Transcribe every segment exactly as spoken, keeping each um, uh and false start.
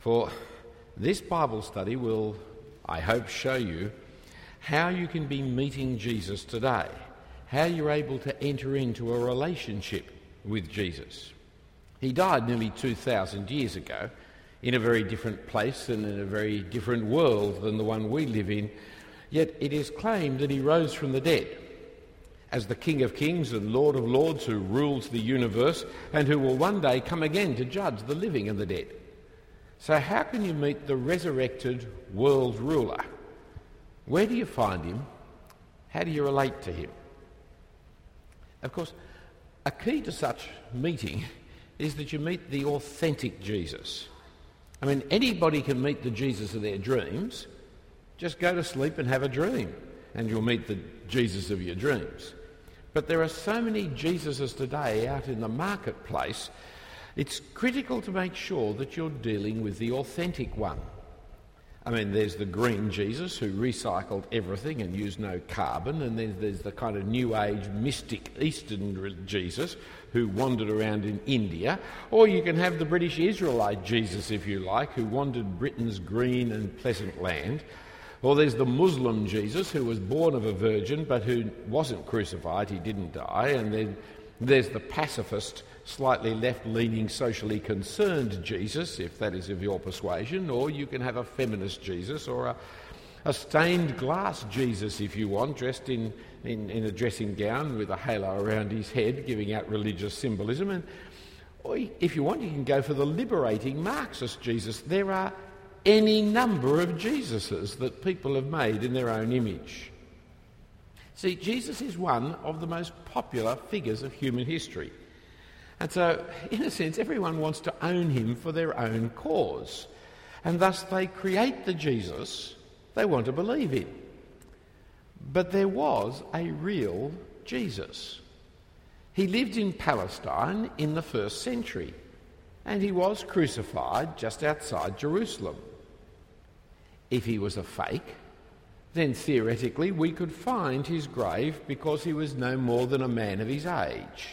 For this Bible study will, I hope, show you how you can be meeting Jesus today, how you're able to enter into a relationship with Jesus. He died nearly two thousand years ago in a very different place and in a very different world than the one we live in, yet it is claimed that he rose from the dead as the King of Kings and Lord of Lords who rules the universe and who will one day come again to judge the living and the dead. So how can you meet the resurrected world ruler? Where do you find him? How do you relate to him? Of course, a key to such meeting is that you meet the authentic Jesus. I mean, anybody can meet the Jesus of their dreams. Just go to sleep and have a dream, and you'll meet the Jesus of your dreams. But there are so many Jesuses today out in the marketplace, it's critical to make sure that you're dealing with the authentic one. I mean, there's the green Jesus who recycled everything and used no carbon, and then there's the kind of New Age mystic Eastern Jesus who wandered around in India. Or you can have the British Israelite Jesus, if you like, who wandered Britain's green and pleasant land. Or there's the Muslim Jesus who was born of a virgin but who wasn't crucified, he didn't die. And then there's the pacifist, slightly left-leaning, socially concerned Jesus, if that is of your persuasion. Or you can have a feminist Jesus or a, a stained glass Jesus, if you want, dressed in, in, in a dressing gown with a halo around his head, giving out religious symbolism. And or if you want, you can go for the liberating Marxist Jesus. There are any number of Jesuses that people have made in their own image. See, Jesus is one of the most popular figures of human history. And so, in a sense, everyone wants to own him for their own cause. And thus they create the Jesus they want to believe in. But there was a real Jesus. He lived in Palestine in the first century, and he was crucified just outside Jerusalem. If he was a fake, then theoretically we could find his grave because he was no more than a man of his age.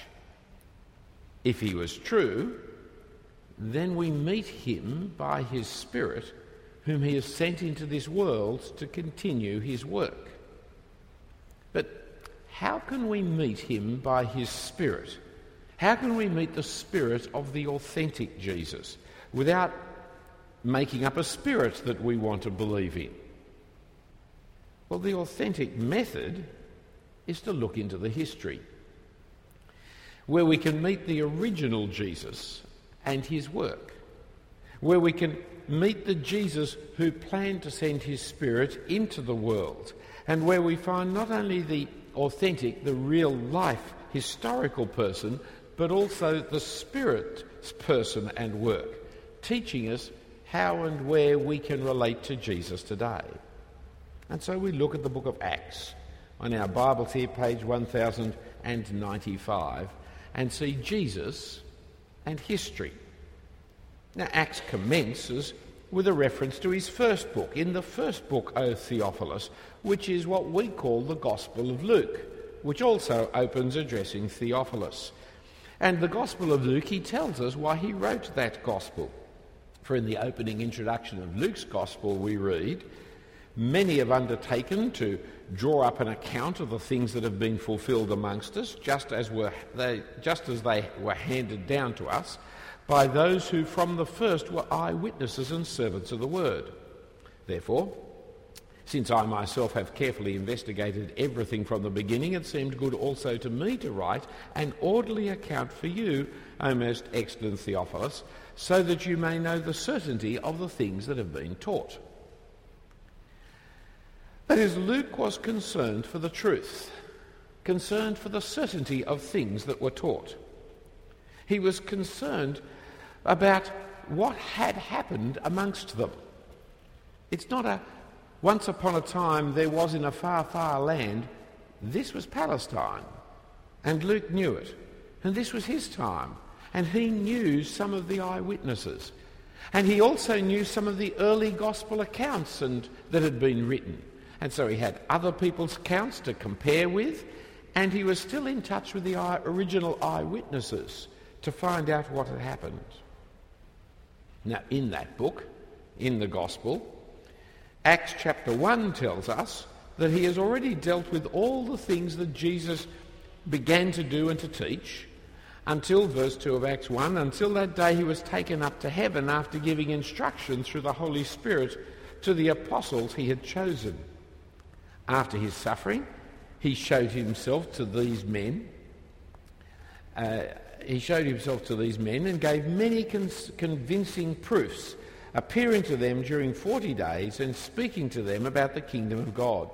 If he was true, then we meet him by his Spirit, whom he has sent into this world to continue his work. But how can we meet him by his Spirit? How can we meet the Spirit of the authentic Jesus without making up a spirit that we want to believe in? Well, the authentic method is to look into the history, where we can meet the original Jesus and his work, where we can meet the Jesus who planned to send his Spirit into the world, and where we find not only the authentic, the real-life historical person, but also the Spirit's person and work, teaching us how and where we can relate to Jesus today. And so we look at the book of Acts on our Bibles here, page one thousand ninety-five, and see Jesus and history. Now, Acts commences with a reference to his first book. In the first book, O Theophilus, which is what we call the Gospel of Luke, which also opens addressing Theophilus. And the Gospel of Luke, he tells us why he wrote that Gospel. For in the opening introduction of Luke's Gospel we read, "Many have undertaken to draw up an account of the things that have been fulfilled amongst us, just as were they, just as they were handed down to us by those who from the first were eyewitnesses and servants of the word. Therefore, since I myself have carefully investigated everything from the beginning, it seemed good also to me to write an orderly account for you, O most excellent Theophilus, so that you may know the certainty of the things that have been taught." That is, Luke was concerned for the truth, concerned for the certainty of things that were taught. He was concerned about what had happened amongst them. It's not a once upon a time there was in a far, far land. This was Palestine, and Luke knew it, and this was his time, and he knew some of the eyewitnesses, and he also knew some of the early gospel accounts and that had been written. And so he had other people's accounts to compare with, and he was still in touch with the eye, original eyewitnesses to find out what had happened. Now, in that book, in the gospel, Acts chapter one tells us that he has already dealt with all the things that Jesus began to do and to teach until verse two of Acts one, until that day he was taken up to heaven after giving instruction through the Holy Spirit to the apostles he had chosen. After his suffering, he showed himself to these men. Uh, he showed himself to these men and gave many con- convincing proofs, appearing to them during forty days and speaking to them about the kingdom of God.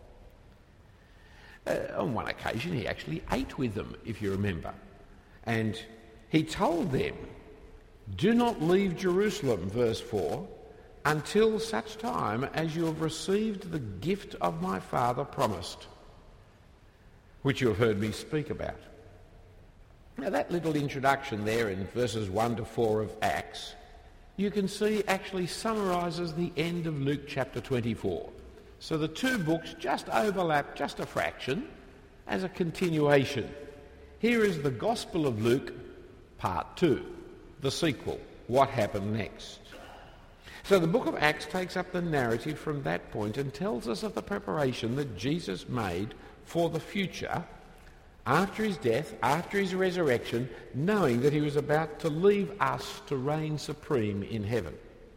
Uh, on one occasion, he actually ate with them, if you remember. And he told them, "Do not leave Jerusalem," verse four, "until such time as you have received the gift of my Father promised, which you have heard me speak about." Now that little introduction there in verses one to four of Acts, you can see actually summarises the end of Luke chapter twenty-four. So the two books just overlap just a fraction as a continuation. Here is the Gospel of Luke, part two, the sequel, what happened next. So the book of Acts takes up the narrative from that point and tells us of the preparation that Jesus made for the future after his death, after his resurrection, knowing that he was about to leave us to reign supreme in heaven.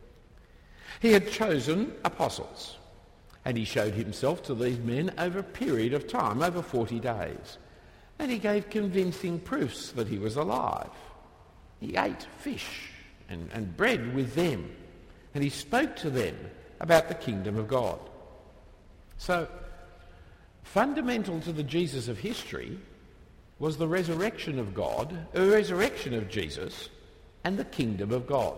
He had chosen apostles, and he showed himself to these men over a period of time, over forty days. And he gave convincing proofs that he was alive. He ate fish and, and bread with them, and he spoke to them about the kingdom of God. So, fundamental to the Jesus of history was the resurrection of God, the resurrection of Jesus, and the kingdom of God.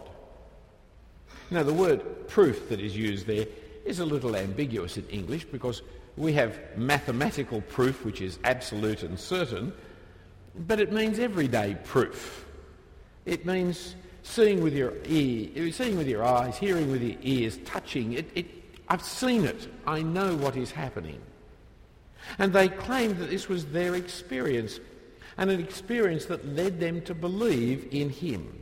Now, the word proof that is used there is a little ambiguous in English because we have mathematical proof, which is absolute and certain, but it means everyday proof. It means seeing with your ear, seeing with your eyes, hearing with your ears, touching. It, it, I've seen it. I know what is happening. And they claimed that this was their experience, and an experience that led them to believe in him.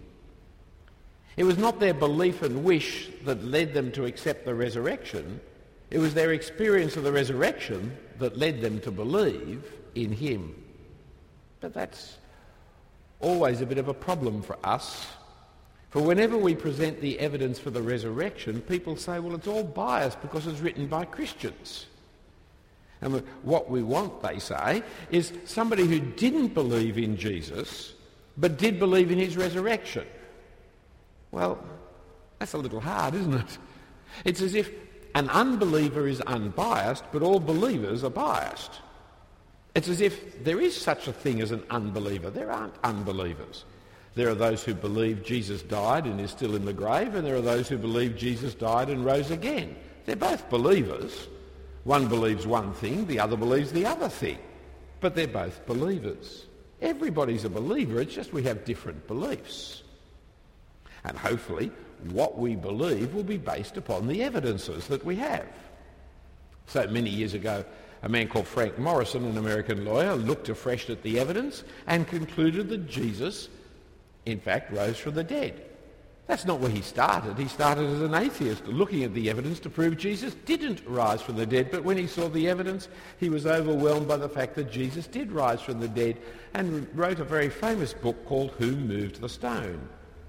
It was not their belief and wish that led them to accept the resurrection. It was their experience of the resurrection that led them to believe in him. But that's always a bit of a problem for us. For whenever we present the evidence for the resurrection, people say, well, it's all biased because it's written by Christians. And what we want, they say, is somebody who didn't believe in Jesus but did believe in his resurrection. Well, that's a little hard, isn't it? It's as if an unbeliever is unbiased, but all believers are biased. It's as if there is such a thing as an unbeliever. There aren't unbelievers. There are those who believe Jesus died and is still in the grave, and there are those who believe Jesus died and rose again. They're both believers. One believes one thing, the other believes the other thing. But they're both believers. Everybody's a believer, it's just we have different beliefs. And hopefully what we believe will be based upon the evidences that we have. So many years ago, a man called Frank Morrison, an American lawyer, looked afresh at the evidence and concluded that Jesus, in fact, rose from the dead. That's not where he started. He started as an atheist, looking at the evidence to prove Jesus didn't rise from the dead. But when he saw the evidence, he was overwhelmed by the fact that Jesus did rise from the dead and wrote a very famous book called Who Moved the Stone?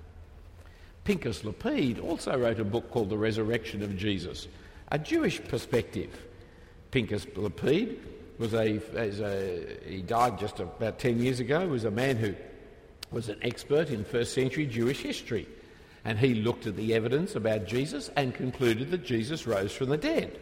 Pincus Lapide also wrote a book called The Resurrection of Jesus, a Jewish perspective. Pincus Lapide was a, as a, he died just about ten years ago, was a man who was an expert in first century Jewish history. And he looked at the evidence about Jesus and concluded that Jesus rose from the dead.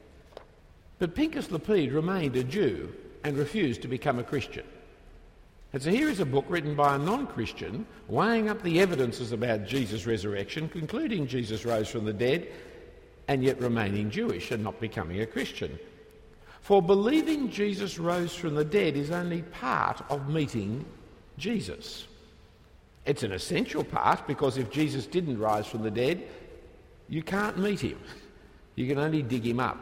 But Pincus Lapide remained a Jew and refused to become a Christian. And so here is a book written by a non-Christian, weighing up the evidences about Jesus' resurrection, concluding Jesus rose from the dead, and yet remaining Jewish and not becoming a Christian. For believing Jesus rose from the dead is only part of meeting Jesus. It's an essential part, because if Jesus didn't rise from the dead, you can't meet him. You can only dig him up.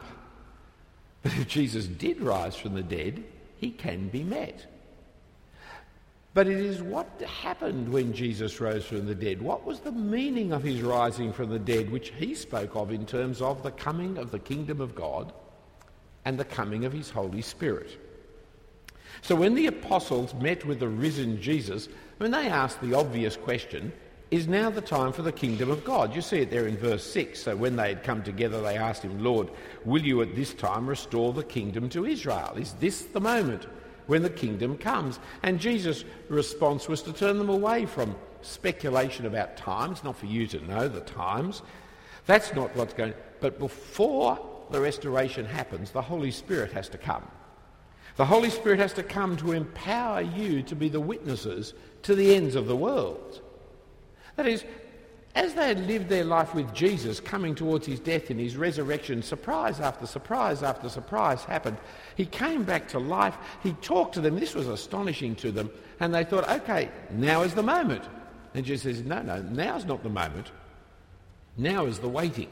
But if Jesus did rise from the dead, he can be met. but it is what happened when Jesus rose from the dead. What was the meaning of his rising from the dead, which he spoke of in terms of the coming of the kingdom of God and the coming of his Holy Spirit. So when the apostles met with the risen Jesus, when they asked the obvious question, is now the time for the kingdom of God? You see it there in verse six. So when they had come together, they asked him, Lord, will you at this time restore the kingdom to Israel? Is this the moment when the kingdom comes? And Jesus' response was to turn them away from speculation about times, not for you to know the times. That's not what's going on. But before the restoration happens, the Holy Spirit has to come. The Holy Spirit has to come to empower you to be the witnesses to the ends of the world. That is, as they had lived their life with Jesus, coming towards his death and his resurrection, surprise after surprise after surprise happened. He came back to life. He talked to them. This was astonishing to them. And they thought, okay, now is the moment. And Jesus says, no, no, now's not the moment. Now is the waiting.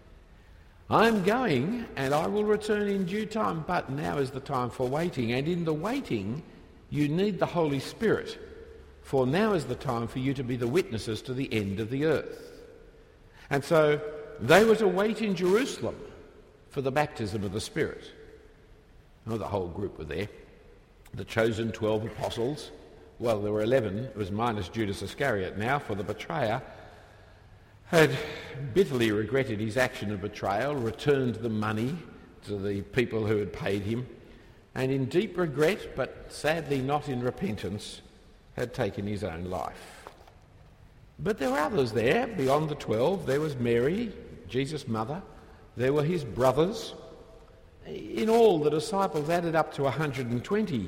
I'm going and I will return in due time, but now is the time for waiting. And in the waiting, you need the Holy Spirit, for now is the time for you to be the witnesses to the end of the earth. And so they were to wait in Jerusalem for the baptism of the Spirit. Oh, the whole group were there. The chosen twelve apostles, well, there were eleven, it was minus Judas Iscariot now, for the betrayer had bitterly regretted his action of betrayal, returned the money to the people who had paid him, and in deep regret, but sadly not in repentance, had taken his own life. But there were others there, beyond the twelve. There was Mary, Jesus' mother. There were his brothers. In all, the disciples added up to one hundred twenty.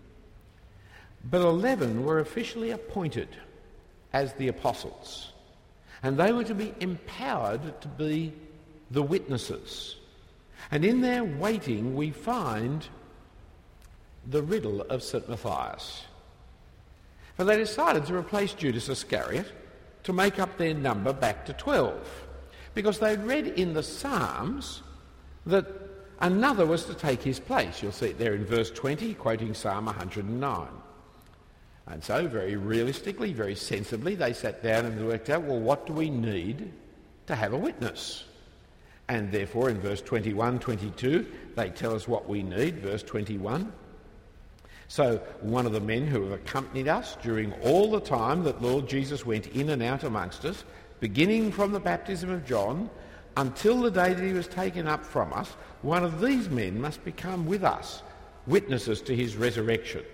But eleven were officially appointed as the apostles. And they were to be empowered to be the witnesses. And in their waiting, we find the riddle of Saint Matthias. For they decided to replace Judas Iscariot to make up their number back to twelve. Because they'd read in the Psalms that another was to take his place. You'll see it there in verse twenty, quoting Psalm one hundred nine. And so, very realistically, very sensibly, they sat down and worked out, well, what do we need to have a witness? And therefore, in verse twenty-one, twenty-two, they tell us what we need. Verse twenty-one. So, one of the men who have accompanied us during all the time that Lord Jesus went in and out amongst us, beginning from the baptism of John until the day that he was taken up from us, one of these men must become with us witnesses to his resurrection.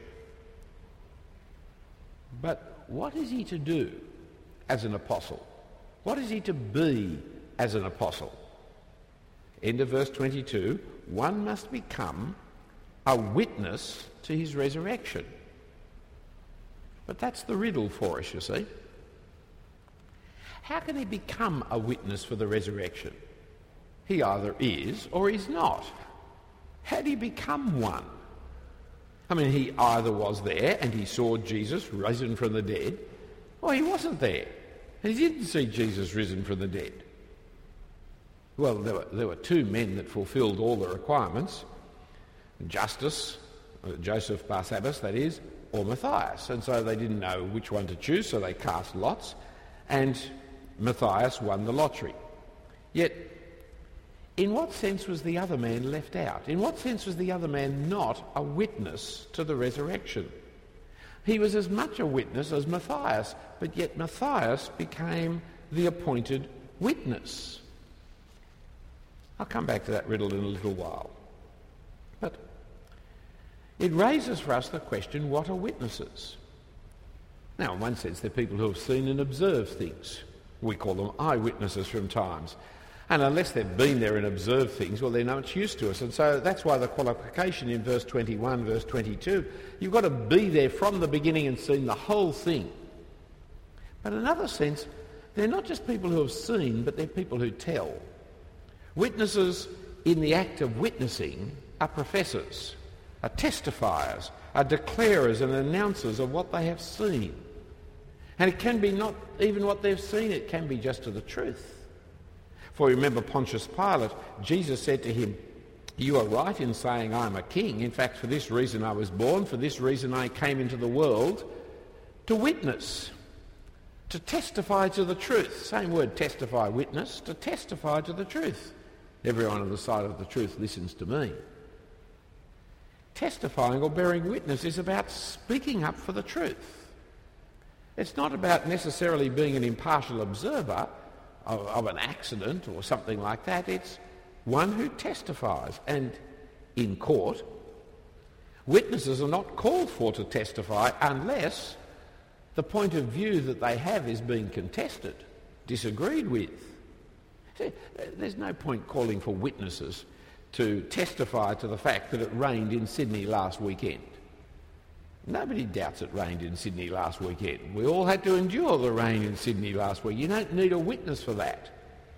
But what is he to do as an apostle? What is he to be as an apostle? End of verse twenty-two, one must become a witness to his resurrection. But that's the riddle for us, you see. How can he become a witness for the resurrection? He either is or is not. How did he become one? I mean, he either was there and he saw Jesus risen from the dead, or he wasn't there and he didn't see Jesus risen from the dead. Well, there were, there were two men that fulfilled all the requirements, Justus, Joseph Barsabbas, that is, or Matthias. And so they didn't know which one to choose, so they cast lots, and Matthias won the lottery. Yet, in what sense was the other man left out? In what sense was the other man not a witness to the resurrection? He was as much a witness as Matthias, but yet Matthias became the appointed witness. I'll come back to that riddle in a little while. But it raises for us the question, what are witnesses? Now, in one sense, they're people who have seen and observed things. We call them eyewitnesses from times. And unless they've been there and observed things, well, they're not much use to us. And so that's why the qualification in verse twenty-one, verse twenty-two, you've got to be there from the beginning and seen the whole thing. But in another sense, they're not just people who have seen, but they're people who tell. Witnesses in the act of witnessing are professors, are testifiers, are declarers and announcers of what they have seen. And it can be not even what they've seen, it can be just to the truth. For remember Pontius Pilate, Jesus said to him, "You are right in saying I'm a king. In fact, for this reason I was born, for this reason I came into the world, To witness, to testify to the truth. Same word, testify, witness, to testify to the truth. Everyone on the side of the truth listens to me. Testifying or bearing witness is about speaking up for the truth. It's not about necessarily being an impartial observer of, of an accident or something like that. It's one who testifies. And in court, witnesses are not called for to testify unless the point of view that they have is being contested, disagreed with. See, there's no point calling for witnesses to testify to the fact that it rained in Sydney last weekend. Nobody doubts it rained in Sydney last weekend. We all had to endure the rain in Sydney last week. You don't need a witness for that.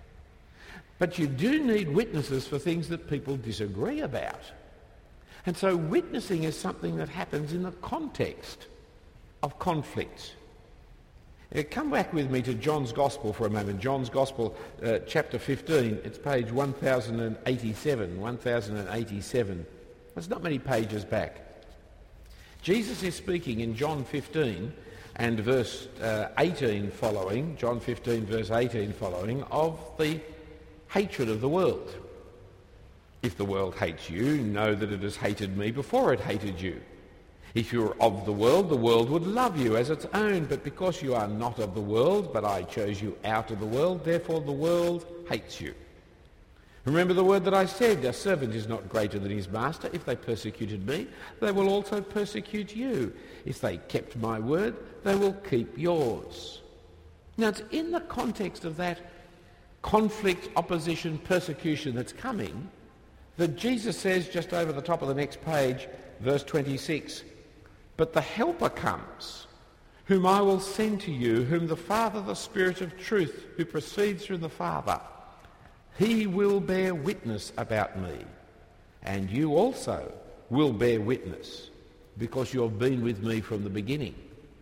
But you do need witnesses for things that people disagree about. And so witnessing is something that happens in the context of conflict. Uh, come back with me to John's Gospel for a moment. John's Gospel, uh, chapter fifteen. It's page one thousand eighty-seven. one thousand eighty-seven. There's not many pages back. Jesus is speaking in John fifteen and verse uh, eighteen following, John fifteen verse eighteen following, of the hatred of the world. If the world hates you, know that it has hated me before it hated you. If you were of the world, the world would love you as its own, but because you are not of the world, but I chose you out of the world, therefore the world hates you. Remember the word that I said, a servant is not greater than his master. If they persecuted me, they will also persecute you. If they kept my word, they will keep yours. Now it's in the context of that conflict, opposition, persecution that's coming that Jesus says just over the top of the next page, verse twenty-six, but the Helper comes, whom I will send to you, whom the Father, the Spirit of truth, who proceeds from the Father, he will bear witness about me, and you also will bear witness, because you have been with me from the beginning.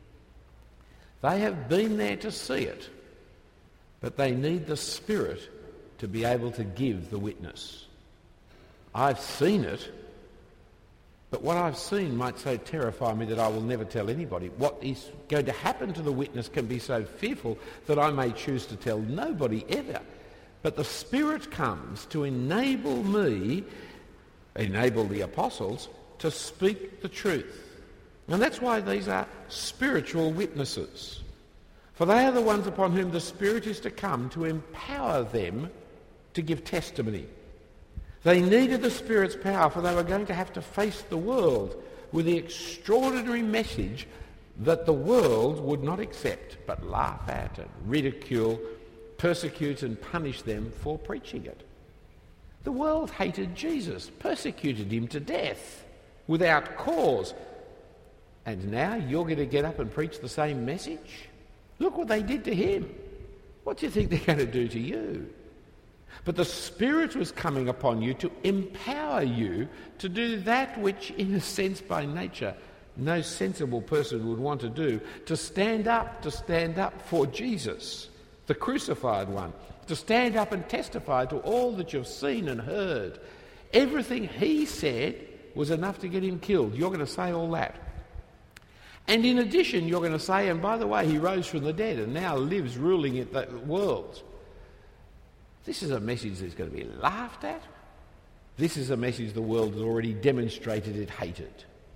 They have been there to see it, but they need the Spirit to be able to give the witness. I've seen it, but what I've seen might so terrify me that I will never tell anybody. What is going to happen to the witness can be so fearful that I may choose to tell nobody ever. But the Spirit comes to enable me, enable the apostles, to speak the truth. And that's why these are spiritual witnesses. For they are the ones upon whom the Spirit is to come to empower them to give testimony. They needed the Spirit's power, for they were going to have to face the world with the extraordinary message that the world would not accept, but laugh at and ridicule, persecute and punish them for preaching it. The world hated Jesus, persecuted him to death without cause. And now you're going to get up and preach the same message? Look what they did to him. What do you think they're going to do to you? But the Spirit was coming upon you to empower you to do that which, in a sense, by nature, no sensible person would want to do, to stand up, to stand up for Jesus, the crucified one, to stand up and testify to all that you've seen and heard. Everything he said was enough to get him killed. You're going to say all that. And in addition, you're going to say, and by the way, he rose from the dead and now lives ruling in the world. This is a message that's going to be laughed at. This is a message the world has already demonstrated it hated.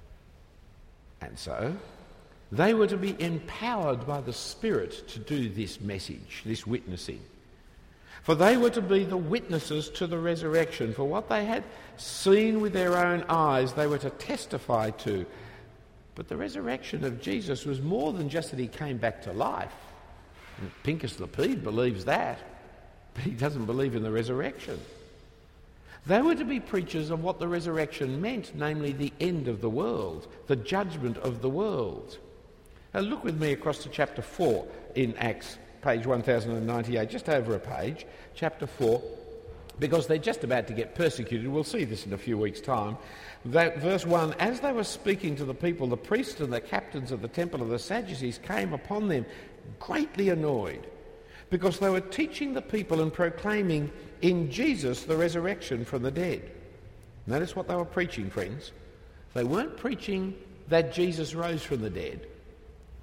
And so, they were to be empowered by the Spirit to do this message, this witnessing. For they were to be the witnesses to the resurrection. For what they had seen with their own eyes, they were to testify to. But the resurrection of Jesus was more than just that he came back to life. And Pincus Lapide believes that, but he doesn't believe in the resurrection. They were to be preachers of what the resurrection meant, namely the end of the world, the judgment of the world. Now look with me across to chapter four in Acts, page one thousand ninety-eight, just over a page, chapter four, because they're just about to get persecuted. We'll see this in a few weeks' time. That, verse one, as they were speaking to the people, the priests and the captains of the temple of the Sadducees came upon them, greatly annoyed, because they were teaching the people and proclaiming in Jesus the resurrection from the dead. Notice what they were preaching, friends. They weren't preaching that Jesus rose from the dead.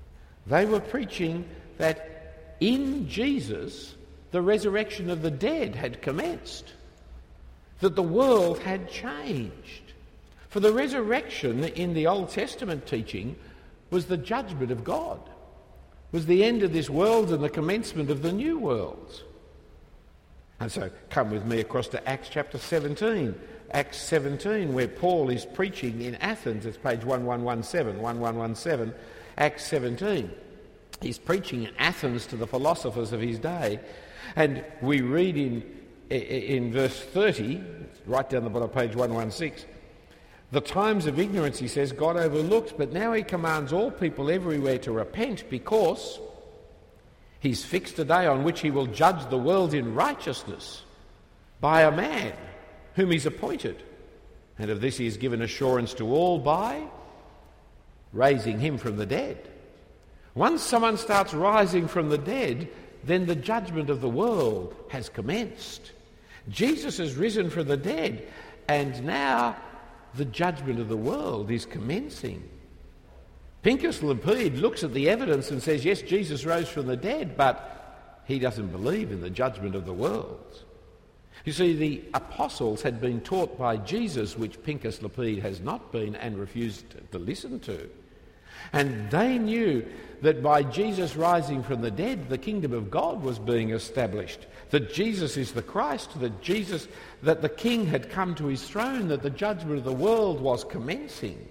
They were preaching that in Jesus the resurrection of the dead had commenced, that the world had changed. For the resurrection in the Old Testament teaching was the judgment of God, was the end of this world and the commencement of the new world. And so come with me across to Acts chapter seventeen. Acts seventeen, where Paul is preaching in Athens. It's page eleven seventeen, eleven seventeen, Acts seventeen. He's preaching in Athens to the philosophers of his day. And we read in, in verse thirty, right down the bottom of page one sixteen, the times of ignorance, he says, God overlooked, but now he commands all people everywhere to repent, because he's fixed a day on which he will judge the world in righteousness by a man whom he's appointed. And of this he has given assurance to all by raising him from the dead. Once someone starts rising from the dead, then the judgment of the world has commenced. Jesus has risen from the dead, and now the judgment of the world is commencing. Pincus Lepide looks at the evidence and says, yes, Jesus rose from the dead, but he doesn't believe in the judgment of the world. You see, the apostles had been taught by Jesus, which Pincus Lepide has not been and refused to listen to. And they knew that by Jesus rising from the dead, the kingdom of God was being established, that Jesus is the Christ, that Jesus, that the King had come to his throne, that the judgment of the world was commencing.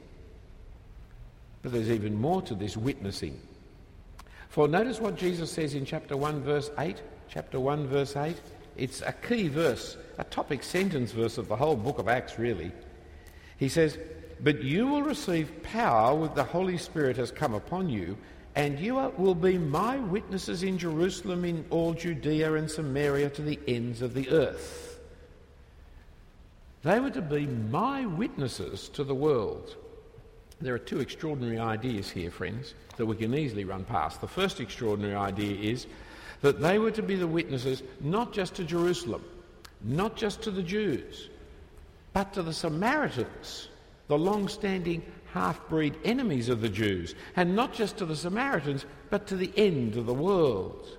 But there's even more to this witnessing. For notice what Jesus says in chapter one, verse eight. Chapter one, verse eight. It's a key verse, a topic sentence verse of the whole book of Acts, really. He says, but you will receive power when the Holy Spirit has come upon you, and you are, will be my witnesses in Jerusalem, in all Judea and Samaria, to the ends of the earth. They were to be my witnesses to the world. There are two extraordinary ideas here, friends, that we can easily run past. The first extraordinary idea is that they were to be the witnesses not just to Jerusalem, not just to the Jews, but to the Samaritans, the long-standing half-breed enemies of the Jews, and not just to the Samaritans, but to the end of the world.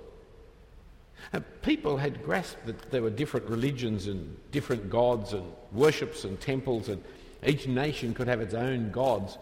And people had grasped that there were different religions and different gods and worships and temples, and each nation could have its own gods.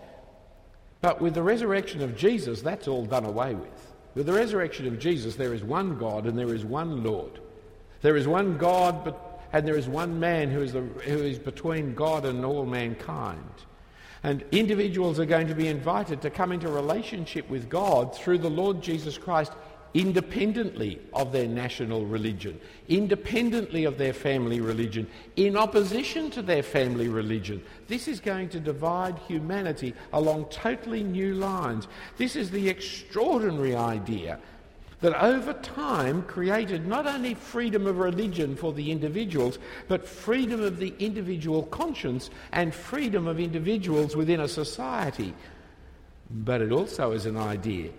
But with the resurrection of Jesus, that's all done away with. With the resurrection of Jesus, there is one God and there is one Lord. There is one God, but and there is one man who is, the, who is between God and all mankind. And individuals are going to be invited to come into relationship with God through the Lord Jesus Christ, independently of their national religion, independently of their family religion, in opposition to their family religion. This is going to divide humanity along totally new lines. This is the extraordinary idea that over time created not only freedom of religion for the individuals, but freedom of the individual conscience and freedom of individuals within a society. But it also is an idea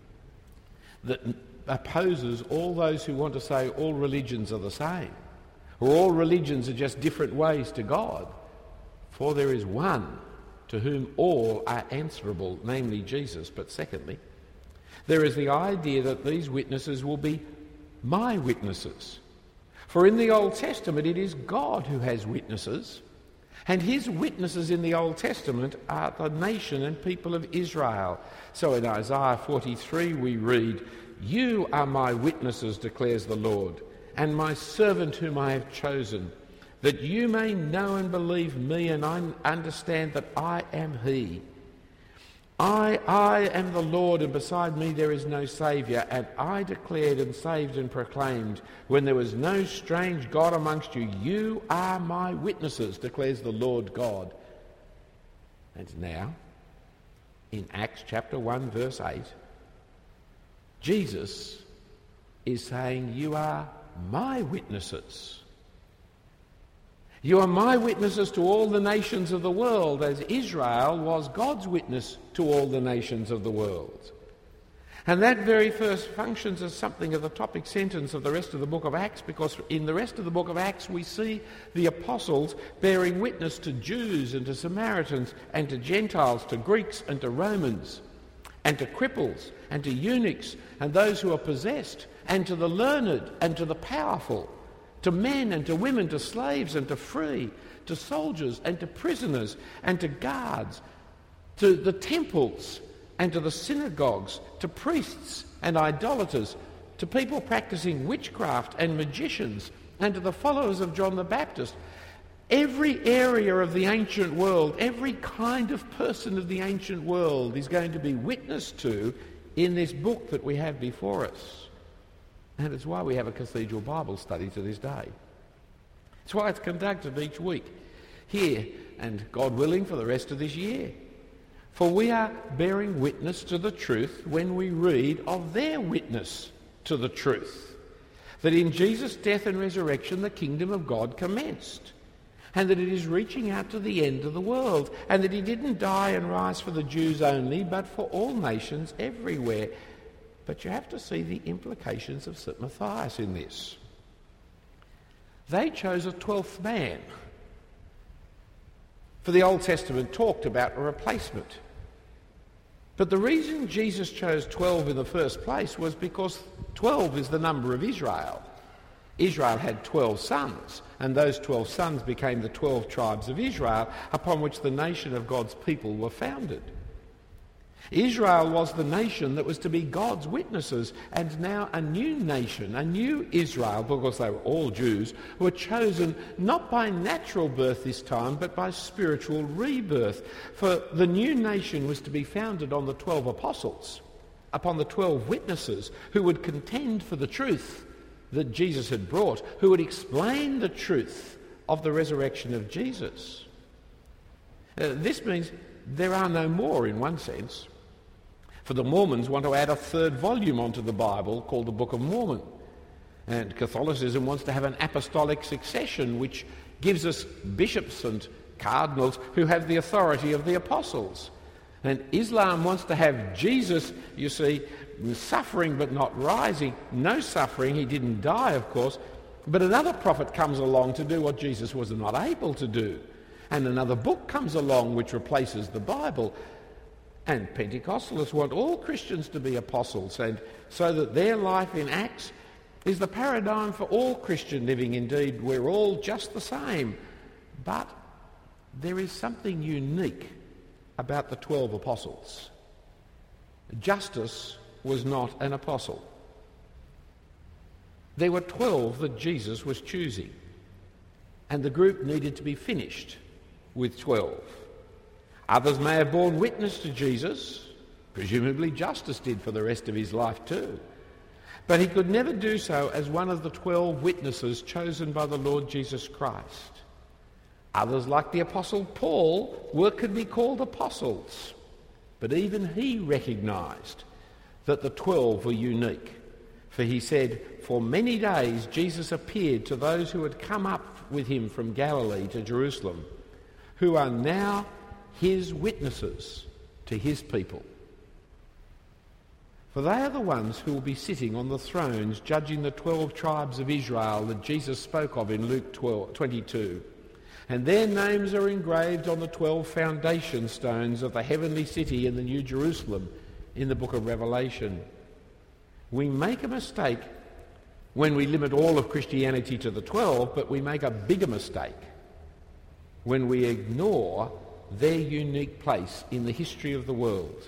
that opposes all those who want to say all religions are the same, or all religions are just different ways to God. For there is one to whom all are answerable, namely Jesus. But secondly, there is the idea that these witnesses will be my witnesses. For in the Old Testament it is God who has witnesses, and his witnesses in the Old Testament are the nation and people of Israel. So in Isaiah forty-three we read, you are my witnesses, declares the Lord, and my servant whom I have chosen, that you may know and believe me and understand that I am he. I, I am the Lord, and beside me there is no Saviour, and I declared and saved and proclaimed, when there was no strange God amongst you, you are my witnesses, declares the Lord God. And now, in Acts chapter one, verse eight, Jesus is saying, you are my witnesses. You are my witnesses to all the nations of the world, as Israel was God's witness to all the nations of the world. And that very first functions as something of the topic sentence of the rest of the book of Acts, because in the rest of the book of Acts we see the apostles bearing witness to Jews and to Samaritans and to Gentiles, to Greeks and to Romans. and to cripples, and to eunuchs, and those who are possessed, and to the learned, and to the powerful, to men and to women, to slaves and to free, to soldiers and to prisoners, and to guards, to the temples and to the synagogues, to priests and idolaters, to people practicing witchcraft and magicians, and to the followers of John the Baptist. Every area of the ancient world, every kind of person of the ancient world is going to be witnessed to in this book that we have before us. And it's why we have a Cathedral Bible study to this day. It's why it's conducted each week here, and God willing for the rest of this year. For we are bearing witness to the truth when we read of their witness to the truth, that in Jesus' death and resurrection the kingdom of God commenced, and that it is reaching out to the end of the world, and that he didn't die and rise for the Jews only, but for all nations everywhere. But you have to see the implications of Saint Matthias in this. They chose a twelfth man. For the Old Testament talked about a replacement. But the reason Jesus chose twelve in the first place was because twelve is the number of Israel. Israel had twelve sons, and those twelve sons became the twelve tribes of Israel, upon which the nation of God's people were founded. Israel was the nation that was to be God's witnesses, and now a new nation, a new Israel, because they were all Jews, were chosen not by natural birth this time, but by spiritual rebirth. For the new nation was to be founded on the twelve apostles, upon the twelve witnesses who would contend for the truth that Jesus had brought, who would explain the truth of the resurrection of Jesus. Uh, this means there are no more in one sense. For the Mormons want to add a third volume onto the Bible called the Book of Mormon. And Catholicism wants to have an apostolic succession which gives us bishops and cardinals who have the authority of the apostles. And Islam wants to have Jesus, you see, suffering but not rising. No suffering, he didn't die, of course. But another prophet comes along to do what Jesus was not able to do. And another book comes along which replaces the Bible. And Pentecostalists want all Christians to be apostles, and so that their life in Acts is the paradigm for all Christian living. Indeed, we're all just the same. But there is something unique about the twelve apostles. Justus was not an apostle. There were twelve that Jesus was choosing, and the group needed to be finished with twelve. Others may have borne witness to Jesus, presumably Justus did for the rest of his life too. But he could never do so as one of the twelve witnesses chosen by the Lord Jesus Christ. Others, like the Apostle Paul, were could be called apostles. But even he recognised that the twelve were unique. For he said, for many days Jesus appeared to those who had come up with him from Galilee to Jerusalem, who are now his witnesses to his people. For they are the ones who will be sitting on the thrones judging the twelve tribes of Israel that Jesus spoke of in Luke twenty-two. And their names are engraved on the twelve foundation stones of the heavenly city in the New Jerusalem in the book of Revelation. We make a mistake when we limit all of Christianity to the twelve, but we make a bigger mistake when we ignore their unique place in the history of the world.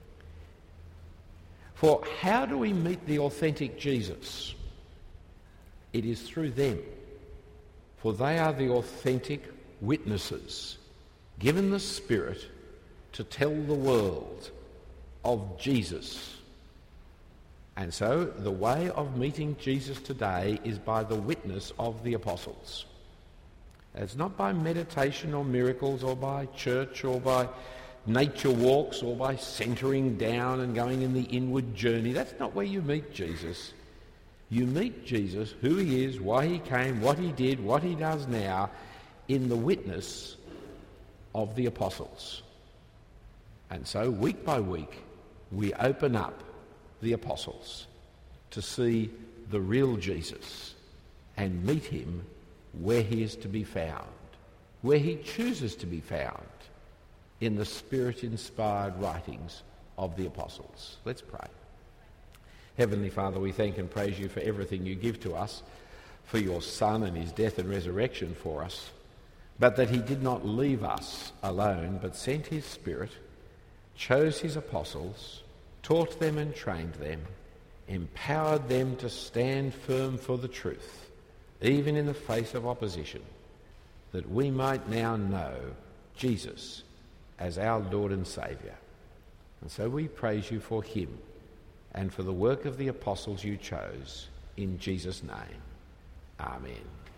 For how do we meet the authentic Jesus? It is through them. For they are the authentic witnesses, given the Spirit to tell the world of Jesus. And so the way of meeting Jesus today is by the witness of the apostles. It's not by meditation or miracles or by church or by nature walks or by centering down and going in the inward journey. That's not where you meet Jesus. You meet Jesus, who he is, why he came, what he did, what he does now, in the witness of the apostles. And so week by week we open up the apostles to see the real Jesus and meet him where he is to be found, where he chooses to be found, in the Spirit-inspired writings of the apostles. Let's pray. Heavenly Father, we thank and praise you for everything you give to us, for your Son and his death and resurrection for us, but that he did not leave us alone, but sent his Spirit, chose his apostles, taught them and trained them, empowered them to stand firm for the truth, even in the face of opposition, that we might now know Jesus as our Lord and Saviour. And so we praise you for him and for the work of the apostles you chose. In Jesus' name, amen.